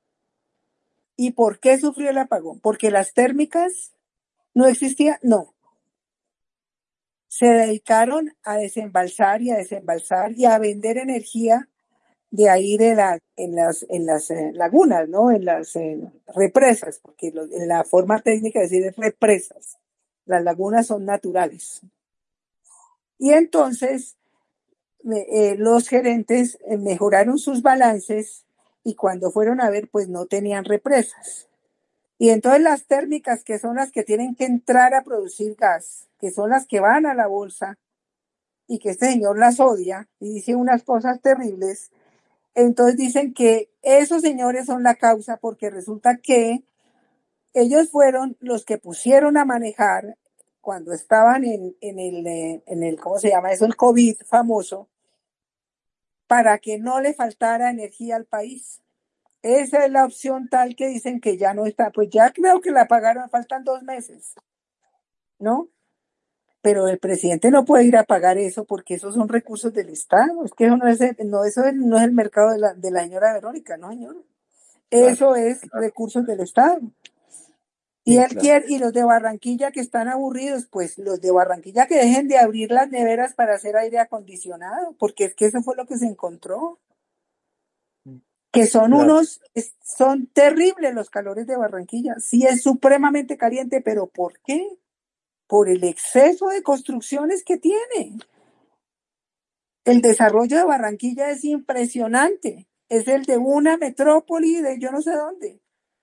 ¿Y por qué sufrió el apagón? Porque las térmicas no existían, no. se dedicaron a desembalsar y a desembalsar y a vender energía de ahí de la, en las, en las eh, lagunas, ¿no? En las eh, represas, porque lo, en la forma técnica de decir es represas. Las lagunas son naturales. Y entonces eh, los gerentes eh, mejoraron sus balances y cuando fueron a ver, pues no tenían represas. Y entonces las térmicas, que son las que tienen que entrar a producir gas, que son las que van a la bolsa, y que este señor las odia y dice unas cosas terribles, entonces dicen que esos señores son la causa porque resulta que ellos fueron los que pusieron a manejar cuando estaban en, en, el, en el, ¿cómo se llama eso? El COVID famoso, para que no le faltara energía al país. Esa es la opción tal que dicen que ya no está. Pues ya creo que la pagaron, faltan dos meses, ¿no? Pero el presidente no puede ir a pagar eso porque esos son recursos del Estado. Es que eso no es el, no, eso es, no es el mercado de la, de la señora Verónica, no, señor. Eso claro, es claro. Recursos del Estado. Y sí, él claro. quiere, y los de Barranquilla que están aburridos, pues los de Barranquilla que dejen de abrir las neveras para hacer aire acondicionado, porque es que eso fue lo que se encontró. Que son claro. unos, son terribles los calores de Barranquilla. Sí, es supremamente caliente, pero ¿por qué? Por el exceso de construcciones que tiene. El desarrollo de Barranquilla es impresionante. Es el de una metrópoli de yo no sé dónde.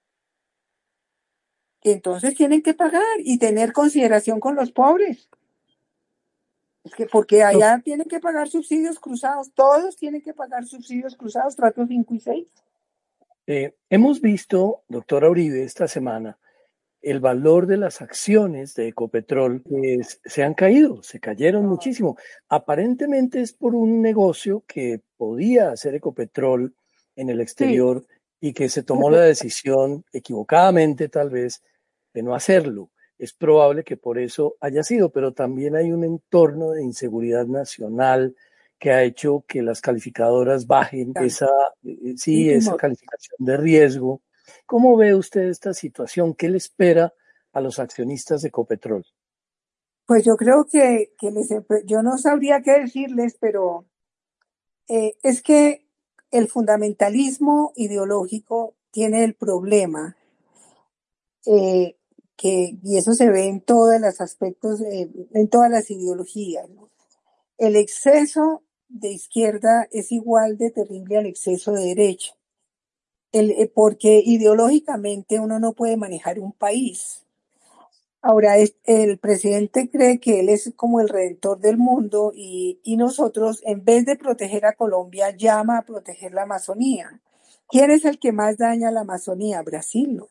Entonces tienen que pagar y tener consideración con los pobres. Es que porque allá tienen que pagar subsidios cruzados. Todos tienen que pagar subsidios cruzados, tratos cinco y seis. Eh, hemos visto, doctora Uribe, esta semana, el valor de las acciones de Ecopetrol eh, se han caído, se cayeron muchísimo. Aparentemente es por un negocio que podía hacer Ecopetrol en el exterior sí. y que se tomó la decisión, equivocadamente tal vez, de no hacerlo. Es probable que por eso haya sido, pero también hay un entorno de inseguridad nacional que ha hecho que las calificadoras bajen esa, eh, sí, esa calificación de riesgo. ¿Cómo ve usted esta situación? ¿Qué le espera a los accionistas de Ecopetrol? Pues yo creo que, que les, yo no sabría qué decirles, pero eh, es que el fundamentalismo ideológico tiene el problema, eh, que, y eso se ve en todos los aspectos, eh, en todas las ideologías, ¿no? El exceso de izquierda es igual de terrible al exceso de derecha. El, porque ideológicamente uno no puede manejar un país. Ahora, es, el presidente cree que él es como el redentor del mundo y, y nosotros, en vez de proteger a Colombia, llama a proteger la Amazonía. ¿Quién es el que más daña a la Amazonía? Brasil, ¿no?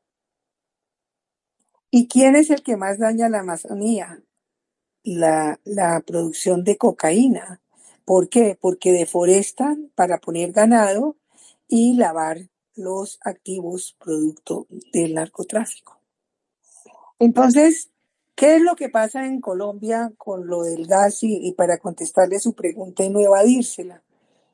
¿Y quién es el que más daña a la Amazonía? La, la producción de cocaína. ¿Por qué? Porque deforestan para poner ganado y lavar los activos producto del narcotráfico. Entonces, ¿qué es lo que pasa en Colombia con lo del gas? Y, y para contestarle su pregunta y no evadírsela.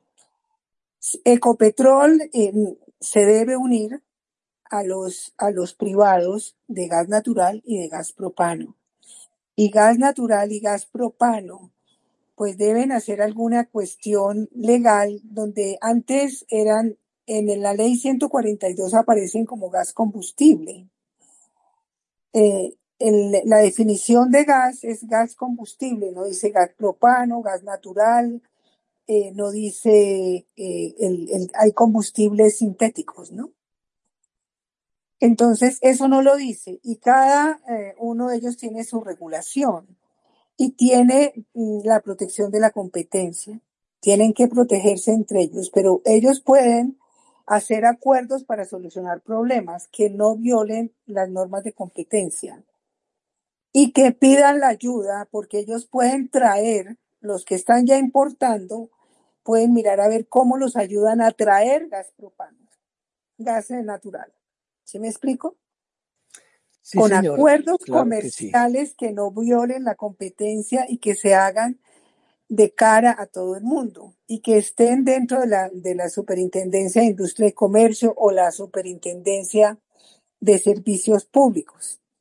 Ecopetrol eh, se debe unir a los, a los privados de gas natural y de gas propano. Y gas natural y gas propano pues deben hacer alguna cuestión legal donde antes eran, en la ley ciento cuarenta y dos aparecen como gas combustible. Eh, el, la definición de gas es gas combustible, no dice gas propano, gas natural, eh, no dice, eh, el, el, hay combustibles sintéticos, ¿no? Entonces, eso no lo dice y cada eh, uno de ellos tiene su regulación. Y tiene la protección de la competencia. Tienen que protegerse entre ellos, pero ellos pueden hacer acuerdos para solucionar problemas que no violen las normas de competencia y que pidan la ayuda porque ellos pueden traer, los que están ya importando, pueden mirar a ver cómo los ayudan a traer gas propano, gas natural. ¿Sí me explico? Sí, con señora, acuerdos claro comerciales que, sí. que no violen la competencia y que se hagan de cara a todo el mundo y que estén dentro de la, de la Superintendencia de Industria y Comercio o la Superintendencia de Servicios Públicos.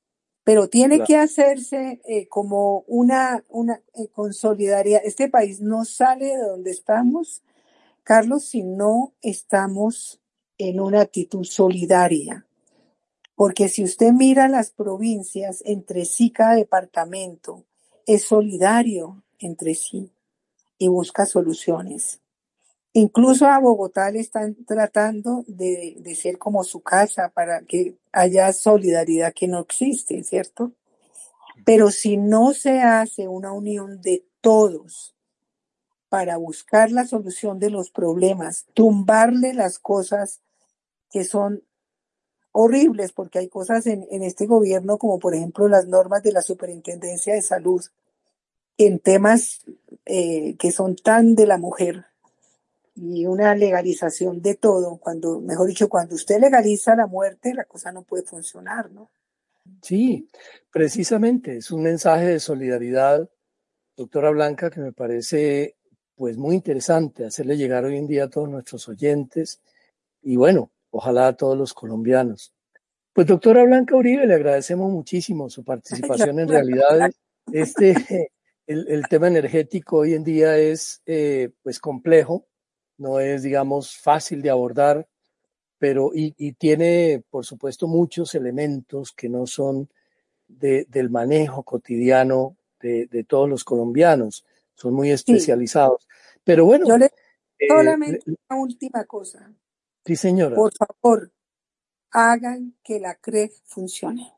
pero tiene Claro. que hacerse eh, como una, una eh, con solidaridad. Este país no sale de donde estamos, Carlos, si no estamos en una actitud solidaria. Porque si usted mira las provincias entre sí, cada departamento es solidario entre sí y busca soluciones. Incluso a Bogotá le están tratando de, de ser como su casa para que haya solidaridad que no existe, ¿cierto? Pero si no se hace una unión de todos para buscar la solución de los problemas, tumbarle las cosas que son horribles, porque hay cosas en, en este gobierno, como por ejemplo las normas de la Superintendencia de Salud, en temas eh, que son tan de la mujer, y una legalización de todo, cuando, mejor dicho, cuando usted legaliza la muerte, la cosa no puede funcionar, ¿no? Sí, precisamente, es un mensaje de solidaridad, doctora Blanca, que me parece pues muy interesante hacerle llegar hoy en día a todos nuestros oyentes y bueno, ojalá a todos los colombianos. Pues doctora Blanca Uribe, le agradecemos muchísimo su participación en Realidades. Este, el, el tema energético hoy en día es eh, pues complejo, no es, digamos, fácil de abordar, pero y, y tiene, por supuesto, muchos elementos que no son de, del manejo cotidiano de, de todos los colombianos, son muy especializados. Sí. Pero bueno, yo le eh, solamente le, una última cosa. Sí, señora. Por favor, hagan que la C R E G funcione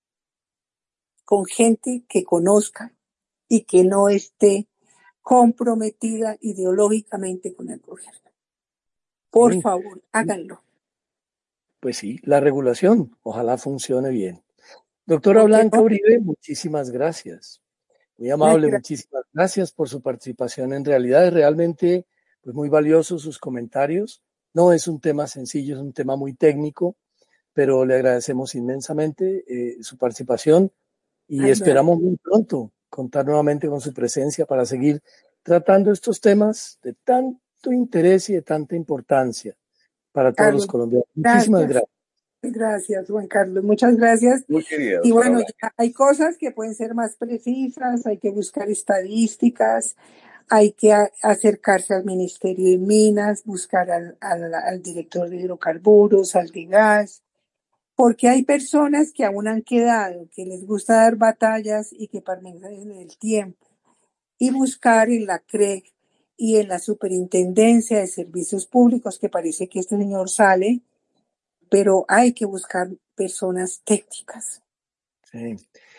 con gente que conozca y que no esté comprometida ideológicamente con el gobierno. Por sí. favor, háganlo. Pues sí, la regulación, ojalá funcione bien. Doctora Blanca no? Uribe, muchísimas gracias. Muy amable, gracias. Muchísimas gracias por su participación en Realidades. Realmente, pues muy valiosos sus comentarios. No es un tema sencillo, es un tema muy técnico, pero le agradecemos inmensamente eh, su participación y Ay, esperamos no. muy pronto contar nuevamente con su presencia para seguir tratando estos temas de tanto interés y de tanta importancia para todos Carlos, los colombianos. Muchísimas gracias. gracias. Gracias, Juan Carlos. Muchas gracias. Muy querido. Y bueno, ya hay cosas que pueden ser más precisas, hay que buscar estadísticas, hay que a, acercarse al Ministerio de Minas, buscar al, al, al director de hidrocarburos, al de gas, porque hay personas que aún han quedado, que les gusta dar batallas y que permanecen en el tiempo, y buscar en la C R E G y en la Superintendencia de Servicios Públicos, que parece que este señor sale, pero hay que buscar personas técnicas. Sí,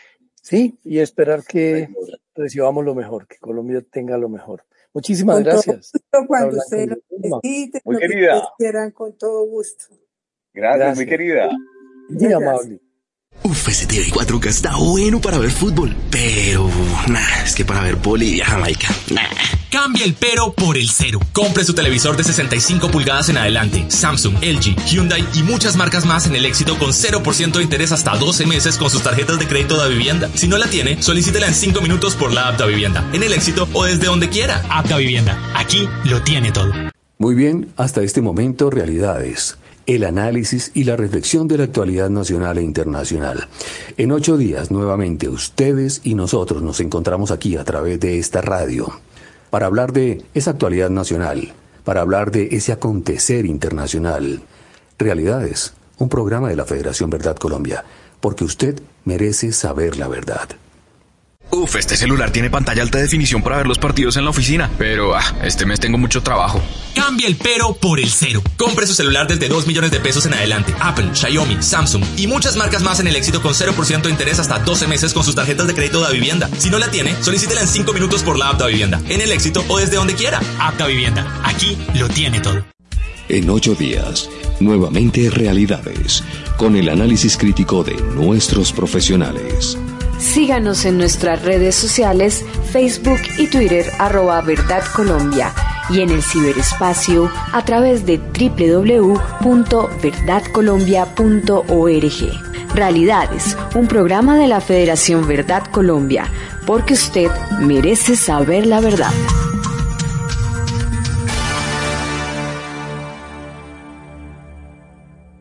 sí, y esperar que recibamos lo mejor, que Colombia tenga lo mejor. Muchísimas con gracias. Todo gusto, cuando ustedes lo necesiten, muy lo querida. que quieran, con todo gusto. Gracias, gracias. muy querida. Muy amable. Uf, ese T V cuatro K está bueno para ver fútbol, pero nah, es que para ver poli y Jamaica, nah. Cambia el pero por el cero. Compre su televisor de sesenta y cinco pulgadas en adelante. Samsung, L G, Hyundai y muchas marcas más en el éxito con cero por ciento de interés hasta doce meses con sus tarjetas de crédito de vivienda. Si no la tiene, solicítela en cinco minutos por la app de Vivienda, en el éxito o desde donde quiera. App de Vivienda. Aquí lo tiene todo. Muy bien, hasta este momento, Realidades. El análisis y la reflexión de la actualidad nacional e internacional. En ocho días, nuevamente, ustedes y nosotros nos encontramos aquí a través de esta radio para hablar de esa actualidad nacional, para hablar de ese acontecer internacional. Realidades, un programa de la Federación Verdad Colombia, porque usted merece saber la verdad. Uf, este celular tiene pantalla alta definición para ver los partidos en la oficina, pero ah, este mes tengo mucho trabajo. Cambia el pero por el cero. Compre su celular desde dos millones de pesos en adelante. Apple, Xiaomi, Samsung y muchas marcas más en el éxito con cero por ciento de interés hasta doce meses con sus tarjetas de crédito de Vivienda. Si no la tiene, solicítela en cinco minutos por la app de Vivienda, en el éxito o desde donde quiera. App de Vivienda. Aquí lo tiene todo. En ocho días, nuevamente Realidades, con el análisis crítico de nuestros profesionales. Síganos en nuestras redes sociales, Facebook y Twitter, arroba Verdad Colombia, y en el ciberespacio a través de doble u doble u doble u punto verdad colombia punto org. Realidades, un programa de la Federación Verdad Colombia, porque usted merece saber la verdad.